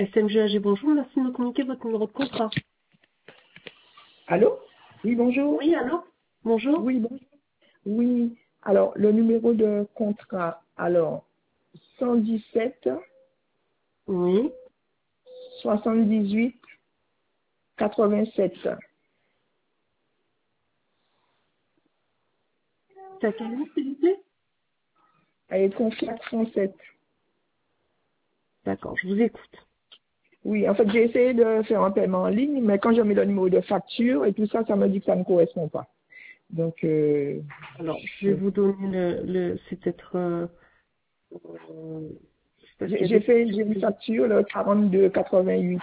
SMG bonjour, merci de me communiquer votre numéro de contrat. Allô? Oui, bonjour. Oui, allô? Bonjour? Oui, bonjour. Oui, alors le numéro de contrat, alors 117 Oui. 78 87. C'est à quel nom, s'il vous plaît? Elle est confiante 107. D'accord, je vous écoute. Oui, en fait, j'ai essayé de faire un paiement en ligne, mais quand j'ai mis le numéro de facture et tout ça, ça me dit que ça ne correspond pas. Donc, Alors, je vais vous donner c'est peut-être, c'est parce qu'il y a j'ai une facture, le 42,88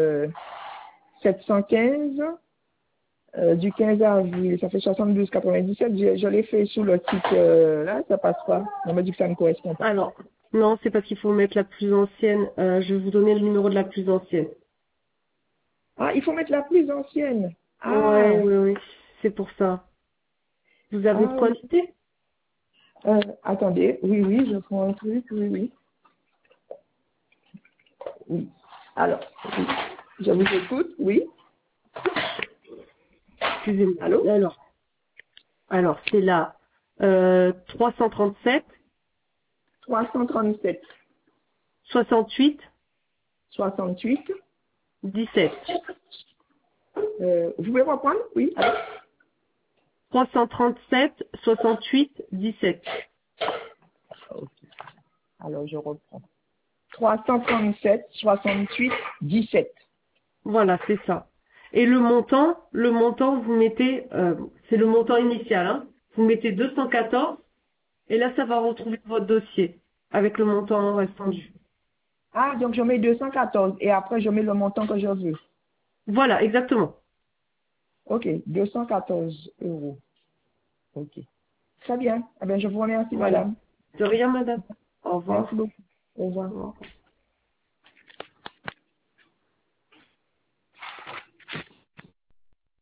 715 du 15 avril, ça fait 72,97. Je l'ai fait sur le site, là, ça passe pas. On m'a dit que ça ne correspond pas. Alors, non, c'est parce qu'il faut mettre la plus ancienne. Je vais vous donner le numéro de la plus ancienne. Ah, il faut mettre la plus ancienne. Ouais, Ah, oui, oui, c'est pour ça. Vous avez de ah quoi oui. noter? Attendez, oui, oui, je prends un truc, oui, oui. Oui. Alors, oui. Je vous écoute, oui. Excusez-moi. Allô? Alors, c'est là, 337, 337, 68, 68. 17. Vous pouvez reprendre? Oui. Allô? 337, 68, 17. Ok. Alors, je reprends. 337, 68, 17. Voilà, c'est ça. Et le montant, vous mettez, c'est le montant initial, hein. Vous mettez 214, et là, ça va retrouver votre dossier, avec le montant restant dû. Ah, donc je mets 214 et après je mets le montant que je veux. Voilà, exactement. Ok, 214 euros. Ok. Très bien. Eh bien, je vous remercie, Voilà. madame. De rien, madame. Au Merci revoir. beaucoup. Au revoir. Au revoir.